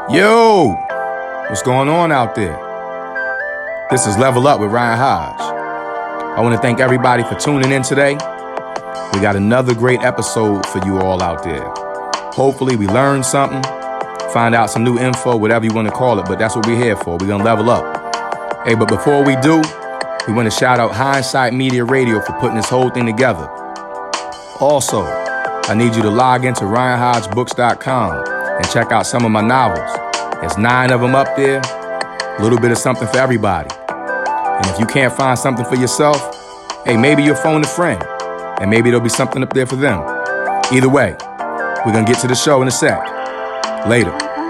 Yo, what's going on out there? This is Level Up with Ryan Hodge. I want to thank everybody for tuning in today. We got another great episode for you all out there. Hopefully we learned something, find out some new info, whatever you want to call it, but that's what we're here for. We're going to level up. Hey, but before we do, we want to shout out Hindsight Media Radio for putting this whole thing together. Also, I need you to log into RyanHodgeBooks.com and check out some of my novels. There's 9 of them up there, a little bit of something for everybody. And if you can't find something for yourself, hey, maybe you'll phone a friend, and maybe there'll be something up there for them. Either way, we're going to get to the show in a sec. Later.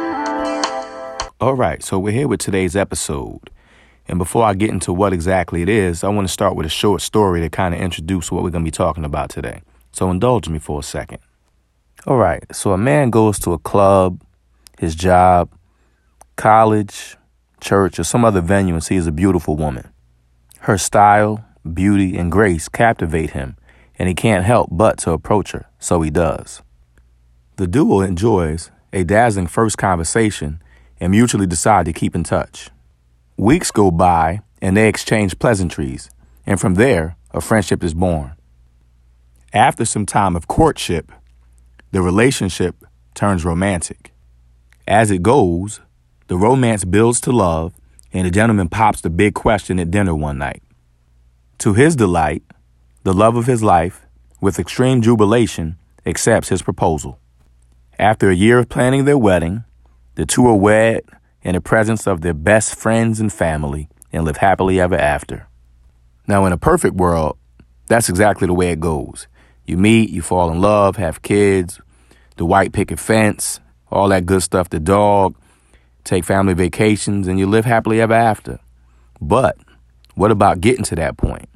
All right, so we're here with today's episode. And before I get into what exactly it is, I want to start with a short story to kind of introduce what we're going to be talking about today. So indulge me for a second. All right, so a man goes to a club, his job, college, church, or some other venue and sees a beautiful woman. Her style, beauty, and grace captivate him, and he can't help but to approach her, so he does. The duo enjoys a dazzling first conversation and mutually decide to keep in touch. Weeks go by, and they exchange pleasantries, and from there, a friendship is born. After some time of courtship, the relationship turns romantic. As it goes, the romance builds to love, and the gentleman pops the big question at dinner one night. To his delight, the love of his life, with extreme jubilation, accepts his proposal. After a year of planning their wedding, the two are wed in the presence of their best friends and family and live happily ever after. Now, in a perfect world, that's exactly the way it goes. You meet, you fall in love, have kids, the white picket fence, all that good stuff, the dog, take family vacations, and you live happily ever after. But what about getting to that point?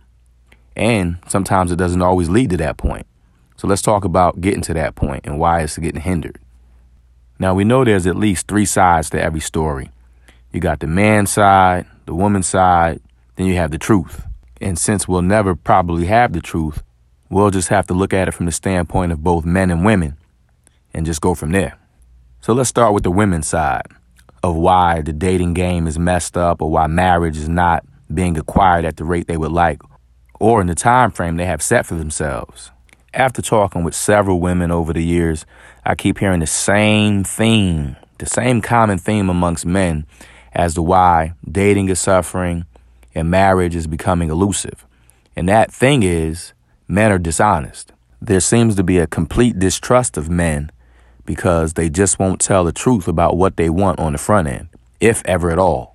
And sometimes it doesn't always lead to that point. So let's talk about getting to that point and why it's getting hindered. Now, we know there's at least 3 sides to every story. You got the man's side, the woman's side, then you have the truth. And since we'll never probably have the truth, we'll just have to look at it from the standpoint of both men and women and just go from there. So let's start with the women's side of why the dating game is messed up or why marriage is not being acquired at the rate they would like or in the time frame they have set for themselves. After talking with several women over the years, I keep hearing the same theme, the same common theme amongst men as to why dating is suffering and marriage is becoming elusive. And that thing is, men are dishonest. There seems to be a complete distrust of men because they just won't tell the truth about what they want on the front end, if ever at all.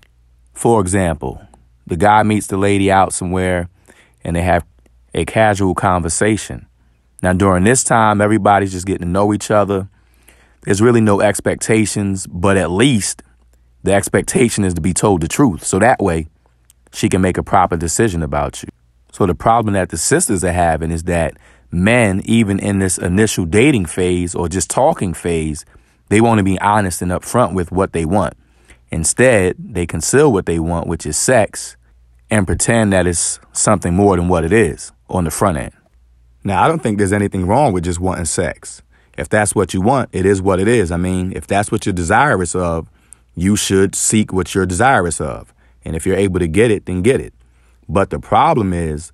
For example, the guy meets the lady out somewhere and they have a casual conversation. Now, during this time, everybody's just getting to know each other. There's really no expectations, but at least the expectation is to be told the truth. So that way she can make a proper decision about you. So the problem that the sisters are having is that men, even in this initial dating phase or just talking phase, they want to be honest and upfront with what they want. Instead, they conceal what they want, which is sex, and pretend that it's something more than what it is on the front end. Now, I don't think there's anything wrong with just wanting sex. If that's what you want, it is what it is. I mean, if that's what you're desirous of, you should seek what you're desirous of. And if you're able to get it, then get it. But the problem is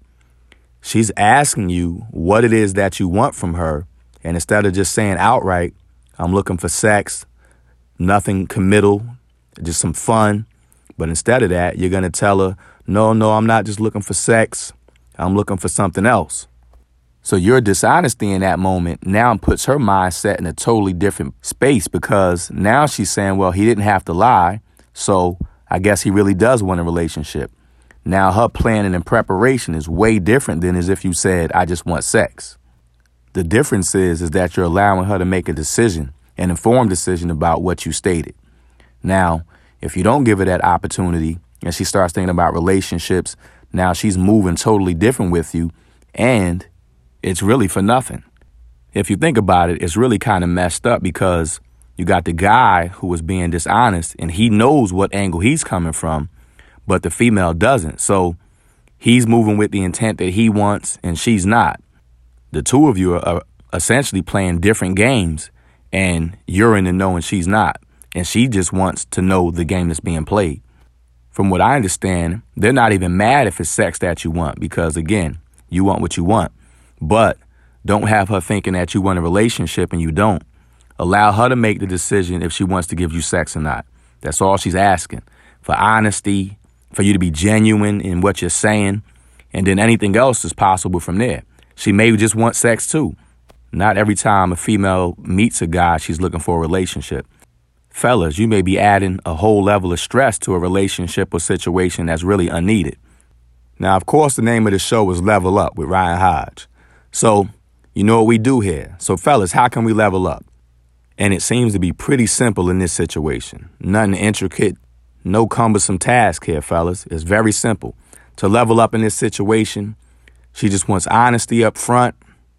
she's asking you what it is that you want from her. And instead of just saying outright, I'm looking for sex, nothing committal, just some fun. But instead of that, you're going to tell her, no, I'm not just looking for sex. I'm looking for something else. So your dishonesty in that moment now puts her mindset in a totally different space because now she's saying, well, he didn't have to lie. So I guess he really does want a relationship. Now her planning and preparation is way different than as if you said, I just want sex. The difference is that you're allowing her to make a decision, an informed decision about what you stated. Now, if you don't give her that opportunity and she starts thinking about relationships, now she's moving totally different with you and it's really for nothing. If you think about it, it's really kind of messed up because you got the guy who was being dishonest and he knows what angle he's coming from, but the female doesn't. So he's moving with the intent that he wants and she's not. The two of you are essentially playing different games and you're in the know and she's not. and she just wants to know the game that's being played. From what I understand, they're not even mad if it's sex that you want because, again, you want what you want. But don't have her thinking that you want a relationship and you don't. Allow her to make the decision if she wants to give you sex or not. That's all she's asking. For honesty, for you to be genuine in what you're saying, and then anything else is possible from there. She may just want sex too. Not every time a female meets a guy, she's looking for a relationship. Fellas, you may be adding a whole level of stress to a relationship or situation that's really unneeded. Now, of course, the name of the show is Level Up with Ryan Hodge. So, you know what we do here. So, fellas, how can we level up? And it seems to be pretty simple in this situation. Nothing intricate, no cumbersome task here, fellas. It's very simple. To level up in this situation, she just wants honesty up front,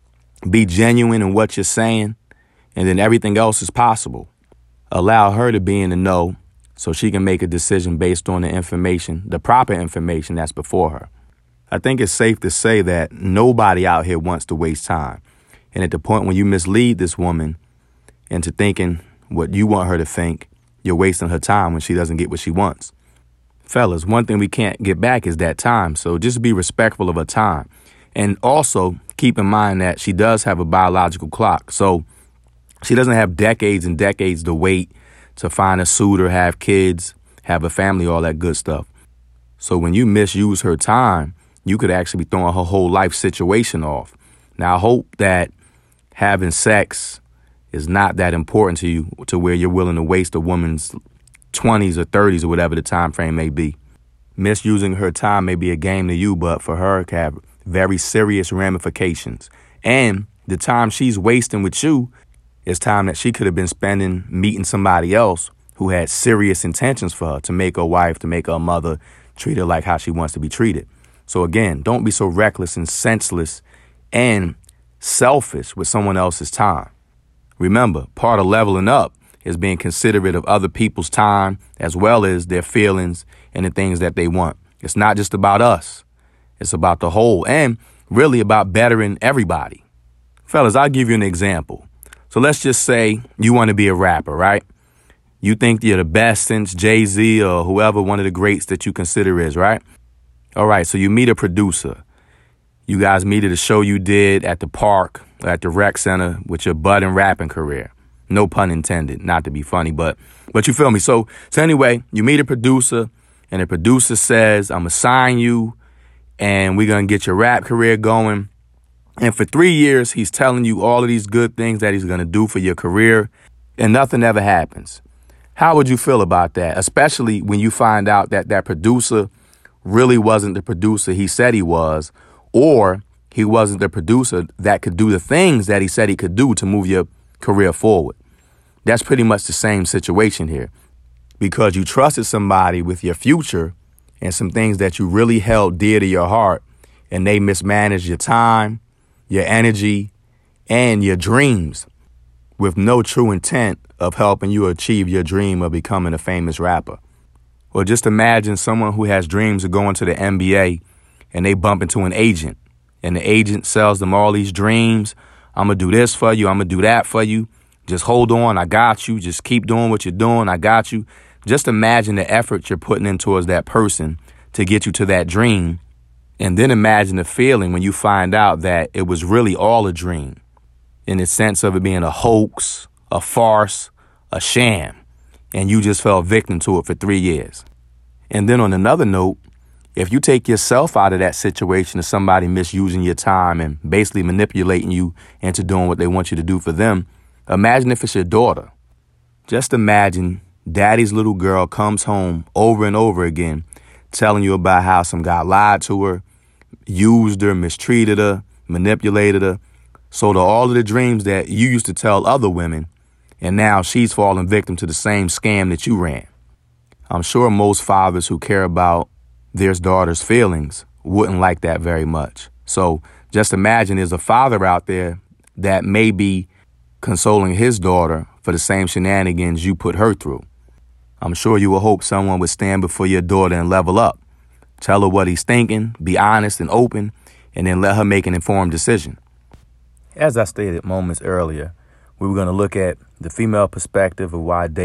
be genuine in what you're saying, and then everything else is possible. Allow her to be in the know so she can make a decision based on the information, the proper information that's before her. I think it's safe to say that nobody out here wants to waste time. And at the point when you mislead this woman into thinking what you want her to think, you're wasting her time when she doesn't get what she wants. Fellas, one thing we can't get back is that time. So just be respectful of her time. And also keep in mind that she does have a biological clock. So she doesn't have decades and decades to wait to find a suitor, have kids, have a family, all that good stuff. So when you misuse her time, you could actually be throwing her whole life situation off. Now, I hope that having sex is not that important to you to where you're willing to waste a woman's 20s or 30s or whatever the time frame may be. Misusing her time may be a game to you, but for her, it can have very serious ramifications. And the time she's wasting with you is time that she could have been spending meeting somebody else who had serious intentions for her to make her wife, to make her mother, treat her like how she wants to be treated. So again, don't be so reckless and senseless and selfish with someone else's time. Remember, part of leveling up is being considerate of other people's time as well as their feelings and the things that they want. It's not just about us. It's about the whole and really about bettering everybody. Fellas, I'll give you an example. So let's just say you want to be a rapper, right? You think you're the best since Jay-Z or whoever one of the greats that you consider is, right? All right, so you meet a producer. You guys meet at a show you did at the park, at the rec center with your budding rapping career. No pun intended, not to be funny, but you feel me. So anyway, you meet a producer and the producer says, I'm going to sign you and we're going to get your rap career going. And for 3 years, he's telling you all of these good things that he's going to do for your career, and nothing ever happens. How would you feel about that? Especially when you find out that that producer really wasn't the producer he said he was, or he wasn't the producer that could do the things that he said he could do to move your career forward. That's pretty much the same situation here, because you trusted somebody with your future and some things that you really held dear to your heart, and they mismanaged your time, your energy, and your dreams with no true intent of helping you achieve your dream of becoming a famous rapper. Or just imagine someone who has dreams of going to the NBA and they bump into an agent and the agent sells them all these dreams. I'm going to do this for you. I'm going to do that for you. Just hold on. I got you. Just keep doing what you're doing. I got you. Just imagine the effort you're putting in towards that person to get you to that dream. And then imagine the feeling when you find out that it was really all a dream, in the sense of it being a hoax, a farce, a sham, and you just fell victim to it for 3 years. And then on another note, if you take yourself out of that situation of somebody misusing your time and basically manipulating you into doing what they want you to do for them, imagine if it's your daughter. Just imagine daddy's little girl comes home over and over again telling you about how some guy lied to her, used her, mistreated her, manipulated her, sold her all of the dreams that you used to tell other women, and now she's fallen victim to the same scam that you ran. I'm sure most fathers who care about their daughter's feelings wouldn't like that very much. So just imagine there's a father out there that may be consoling his daughter for the same shenanigans you put her through. I'm sure you will hope someone would stand before your daughter and level up. Tell her what he's thinking, be honest and open, and then let her make an informed decision. As I stated moments earlier, we were going to look at the female perspective of why dating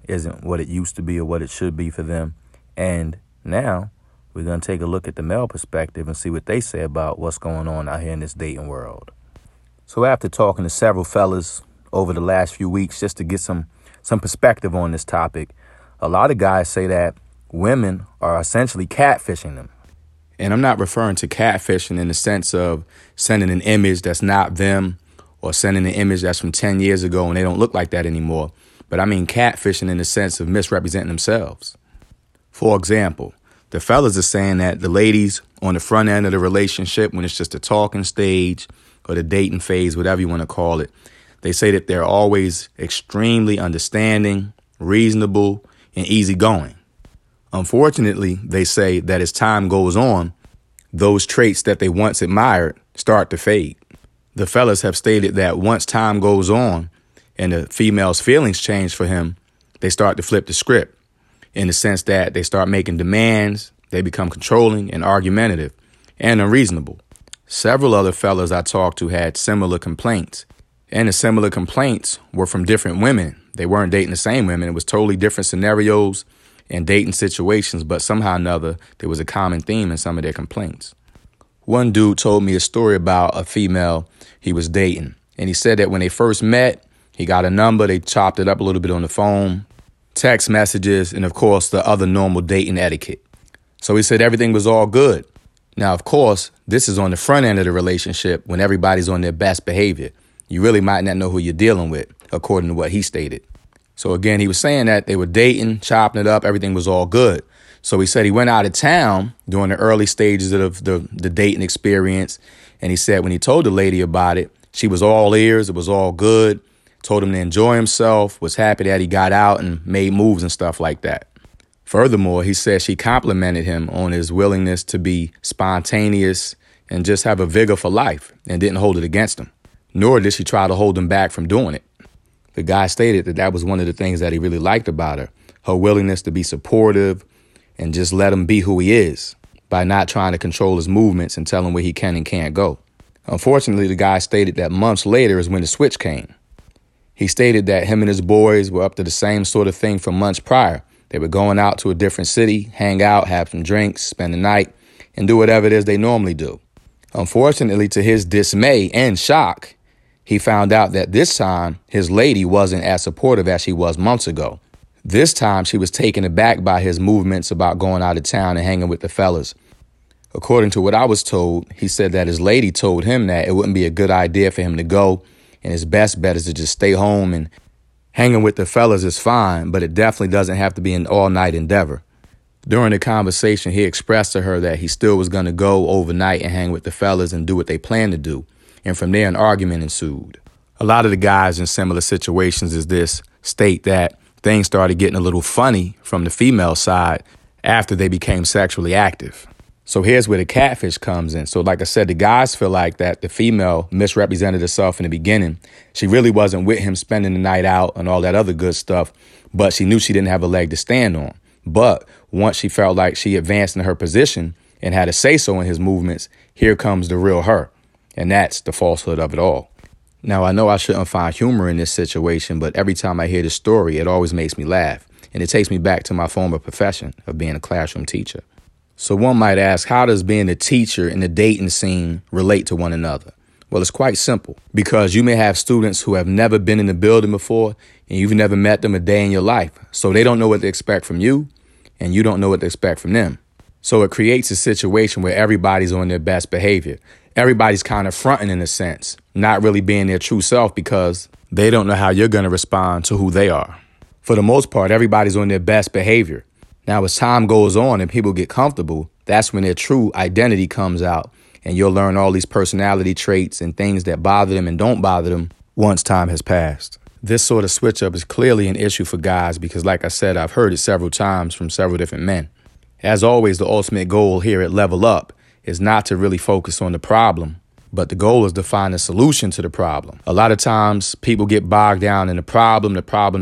isn't what it used to be or what it should be for them. And now we're going to take a look at the male perspective and see what they say about what's going on out here in this dating world. So after talking to several fellas over the last few weeks just to get some perspective on this topic, a lot of guys say that women are essentially catfishing them. And I'm not referring to catfishing in the sense of sending an image that's not them or sending an image that's from 10 years ago and they don't look like that anymore. But I mean catfishing in the sense of misrepresenting themselves. For example, the fellas are saying that the ladies on the front end of the relationship, when it's just a talking stage or the dating phase, whatever you want to call it, they say that they're always extremely understanding, reasonable, and easygoing. Unfortunately, they say that as time goes on, those traits that they once admired start to fade. The fellas have stated that once time goes on and the female's feelings change for him, they start to flip the script in the sense that they start making demands, they become controlling and argumentative and unreasonable. Several other fellas I talked to had similar complaints, and the similar complaints were from different women. They weren't dating the same women. It was totally different scenarios and dating situations, but somehow or another, there was a common theme in some of their complaints. One dude told me a story about a female he was dating, and he said that when they first met, he got a number, they chopped it up a little bit on the phone, text messages, and of course, the other normal dating etiquette. So he said everything was all good. Now, of course, this is on the front end of the relationship when everybody's on their best behavior. You really might not know who you're dealing with, according to what he stated. So again, he was saying that they were dating, chopping it up, everything was all good. So he said he went out of town during the early stages of the dating experience. And he said when he told the lady about it, she was all ears, it was all good, told him to enjoy himself, was happy that he got out and made moves and stuff like that. Furthermore, he said she complimented him on his willingness to be spontaneous and just have a vigor for life and didn't hold it against him, nor did she try to hold him back from doing it. The guy stated that that was one of the things that he really liked about her willingness to be supportive and just let him be who he is by not trying to control his movements and tell him where he can and can't go. Unfortunately, the guy stated that months later is when the switch came. He stated that him and his boys were up to the same sort of thing from months prior. They were going out to a different city, hang out, have some drinks, spend the night, and do whatever it is they normally do. Unfortunately, to his dismay and shock, he found out that this time his lady wasn't as supportive as she was months ago. This time she was taken aback by his movements about going out of town and hanging with the fellas. According to what I was told, he said that his lady told him that it wouldn't be a good idea for him to go, and his best bet is to just stay home, and hanging with the fellas is fine, but it definitely doesn't have to be an all-night endeavor. During the conversation, he expressed to her that he still was going to go overnight and hang with the fellas and do what they planned to do. And from there, an argument ensued. A lot of the guys in similar situations as this state that things started getting a little funny from the female side after they became sexually active. So here's where the catfish comes in. So like I said, the guys feel like that the female misrepresented herself in the beginning. She really wasn't with him spending the night out and all that other good stuff, but she knew she didn't have a leg to stand on. But once she felt like she advanced in her position and had a say-so in his movements, here comes the real her. And that's the falsehood of it all. Now, I know I shouldn't find humor in this situation, but every time I hear this story, it always makes me laugh. And it takes me back to my former profession of being a classroom teacher. So one might ask, how does being a teacher and the dating scene relate to one another? Well, it's quite simple, because you may have students who have never been in the building before and you've never met them a day in your life. So they don't know what to expect from you and you don't know what to expect from them. So it creates a situation where everybody's on their best behavior. Everybody's kind of fronting in a sense, not really being their true self because they don't know how you're going to respond to who they are. For the most part, everybody's on their best behavior. Now, as time goes on and people get comfortable, that's when their true identity comes out, and you'll learn all these personality traits and things that bother them and don't bother them once time has passed. This sort of switch up is clearly an issue for guys because, like I said, I've heard it several times from several different men. As always, the ultimate goal here at Level Up is not to really focus on the problem, but the goal is to find a solution to the problem. A lot of times people get bogged down in the problem,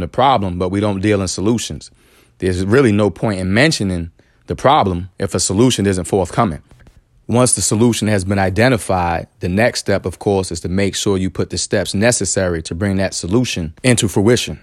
but we don't deal in solutions. There's really no point in mentioning the problem if a solution isn't forthcoming. Once the solution has been identified, the next step, of course, is to make sure you put the steps necessary to bring that solution into fruition.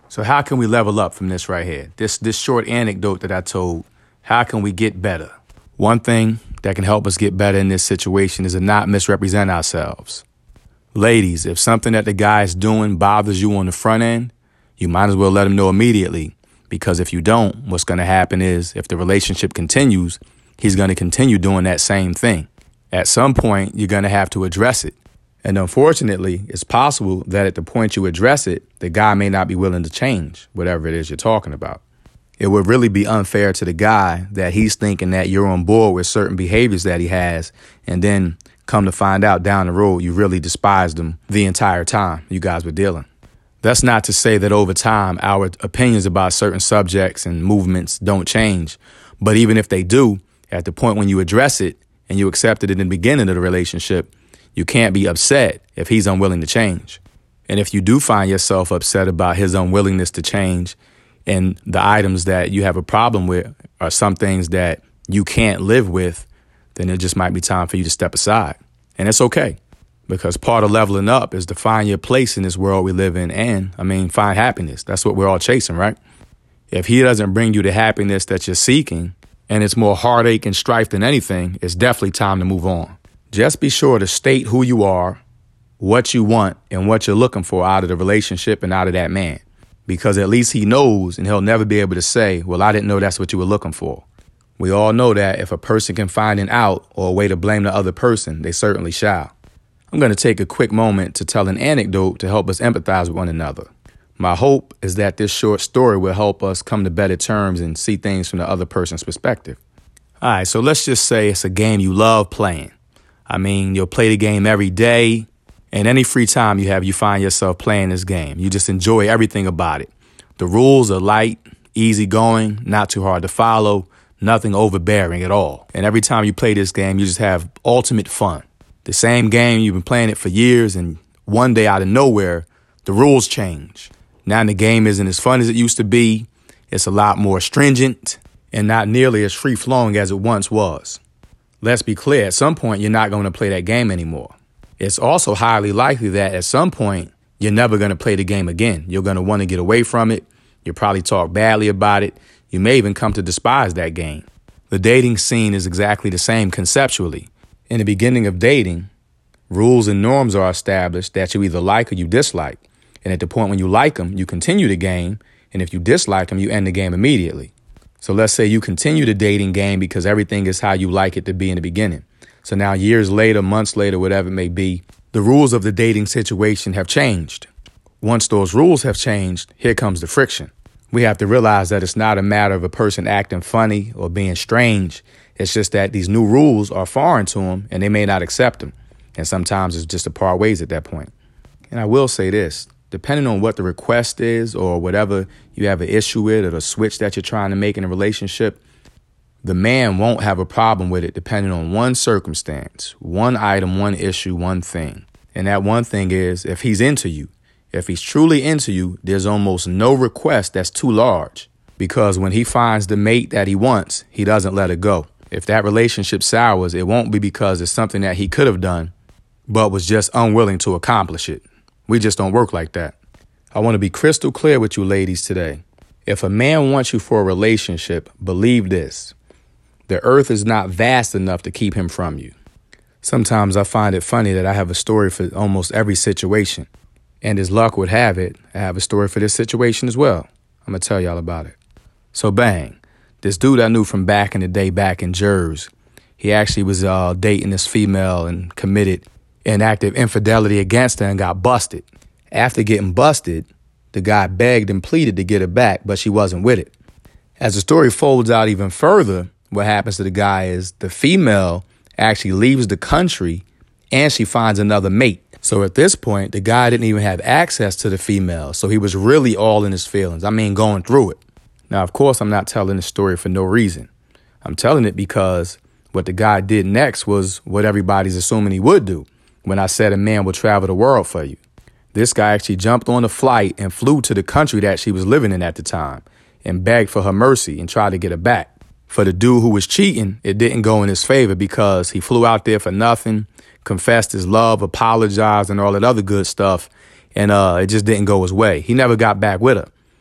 So how can we level up from this right here? This short anecdote that I told, how can we get better? One thing that can help us get better in this situation is to not misrepresent ourselves. Ladies, if something that the guy is doing bothers you on the front end, you might as well let him know immediately. Because if you don't, what's going to happen is if the relationship continues, he's going to continue doing that same thing. At some point, you're going to have to address it. And unfortunately, it's possible that at the point you address it, the guy may not be willing to change whatever it is you're talking about. It would really be unfair to the guy that he's thinking that you're on board with certain behaviors that he has, and then come to find out down the road you really despised him the entire time you guys were dealing. That's not to say that over time our opinions about certain subjects and movements don't change. But even if they do, at the point when you address it and you accept it in the beginning of the relationship, you can't be upset if he's unwilling to change. And if you do find yourself upset about his unwillingness to change and the items that you have a problem with are some things that you can't live with, then it just might be time for you to step aside. And it's okay, because part of leveling up is to find your place in this world we live in and, find happiness. That's what we're all chasing, right? If he doesn't bring you the happiness that you're seeking, and it's more heartache and strife than anything, it's definitely time to move on. Just be sure to state who you are, what you want, and what you're looking for out of the relationship and out of that man. Because at least he knows, and he'll never be able to say, well, I didn't know that's what you were looking for. We all know that if a person can find an out or a way to blame the other person, they certainly shall. I'm going to take a quick moment to tell an anecdote to help us empathize with one another. My hope is that this short story will help us come to better terms and see things from the other person's perspective. All right, so let's just say it's a game you love playing. You'll play the game every day, and any free time you have, you find yourself playing this game. You just enjoy everything about it. The rules are light, easygoing, not too hard to follow, nothing overbearing at all. And every time you play this game, you just have ultimate fun. The same game, you've been playing it for years, and one day out of nowhere, the rules change. Now the game isn't as fun as it used to be. It's a lot more stringent and not nearly as free-flowing as it once was. Let's be clear, at some point, you're not going to play that game anymore. It's also highly likely that at some point, you're never going to play the game again. You're going to want to get away from it. You'll probably talk badly about it. You may even come to despise that game. The dating scene is exactly the same conceptually. In the beginning of dating, rules and norms are established that you either like or you dislike. And at the point when you like them, you continue the game. And if you dislike them, you end the game immediately. So let's say you continue the dating game because everything is how you like it to be in the beginning. So now years later, months later, whatever it may be, the rules of the dating situation have changed. Once those rules have changed, here comes the friction. We have to realize that it's not a matter of a person acting funny or being strange. It's just that these new rules are foreign to them and they may not accept them. And sometimes it's just to part ways at that point. And I will say this. Depending on what the request is or whatever you have an issue with or the switch that you're trying to make in a relationship, the man won't have a problem with it depending on one circumstance, one item, one issue, one thing. And that one thing is if he's into you. If he's truly into you, there's almost no request that's too large, because when he finds the mate that he wants, he doesn't let it go. If that relationship sours, it won't be because it's something that he could have done, but was just unwilling to accomplish it. We just don't work like that. I want to be crystal clear with you ladies today. If a man wants you for a relationship, believe this. The earth is not vast enough to keep him from you. Sometimes I find it funny that I have a story for almost every situation. And as luck would have it, I have a story for this situation as well. I'm going to tell y'all about it. So bang, this dude I knew from back in the day, back in Jersey, he actually was dating this female and committed an act of infidelity against her and got busted. After getting busted, the guy begged and pleaded to get her back, but she wasn't with it. As the story folds out even further, what happens to the guy is the female actually leaves the country and she finds another mate. So at this point, the guy didn't even have access to the female. So he was really all in his feelings. Going through it. Now, of course, I'm not telling the story for no reason. I'm telling it because what the guy did next was what everybody's assuming he would do when I said a man will travel the world for you. This guy actually jumped on a flight and flew to the country that she was living in at the time and begged for her mercy and tried to get her back. For the dude who was cheating, it didn't go in his favor because he flew out there for nothing, confessed his love, apologized, and all that other good stuff, and it just didn't go his way. He never got back with her.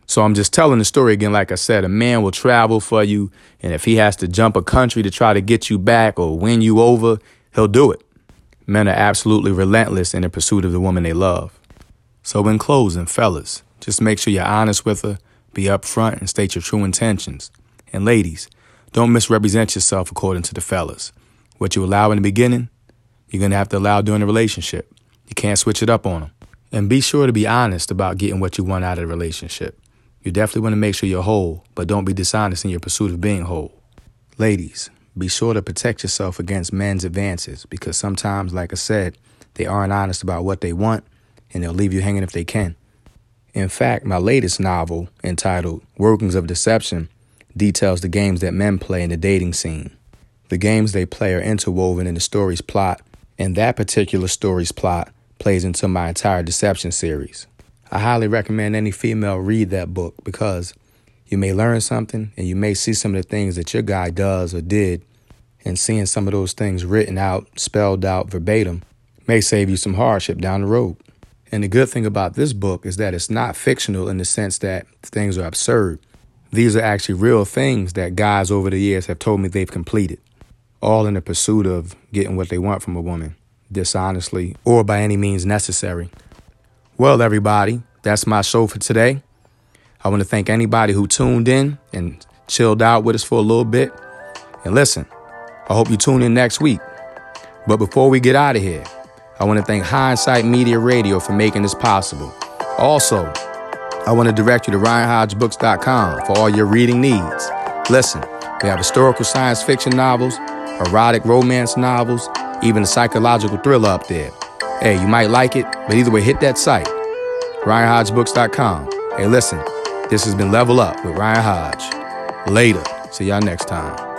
So I'm just telling the story again. Like I said, a man will travel for you, and if he has to jump a country to try to get you back or win you over, he'll do it. Men are absolutely relentless in the pursuit of the woman they love. So in closing, fellas, just make sure you're honest with her, be upfront, and state your true intentions. And ladies, don't misrepresent yourself according to the fellas. What you allow in the beginning, you're going to have to allow during the relationship. You can't switch it up on them. And be sure to be honest about getting what you want out of the relationship. You definitely want to make sure you're whole, but don't be dishonest in your pursuit of being whole. Ladies, be sure to protect yourself against men's advances, because sometimes, like I said, they aren't honest about what they want, and they'll leave you hanging if they can. In fact, my latest novel, entitled Workings of Deception, details the games that men play in the dating scene. The games they play are interwoven in the story's plot, and that particular story's plot plays into my entire Deception series. I highly recommend any female read that book, because you may learn something and you may see some of the things that your guy does or did, and seeing some of those things written out, spelled out verbatim, may save you some hardship down the road. And the good thing about this book is that it's not fictional in the sense that things are absurd. These are actually real things that guys over the years have told me they've completed, all in the pursuit of getting what they want from a woman, dishonestly or by any means necessary. Well, everybody, that's my show for today. I want to thank anybody who tuned in and chilled out with us for a little bit. And listen, I hope you tune in next week. But before we get out of here, I want to thank Hindsight Media Radio for making this possible. Also, I want to direct you to RyanHodgeBooks.com for all your reading needs. Listen, we have historical science fiction novels, erotic romance novels, even a psychological thriller up there. Hey, you might like it, but either way, hit that site, RyanHodgeBooks.com. Hey, listen, this has been Level Up with Ryan Hodge. Later. See y'all next time.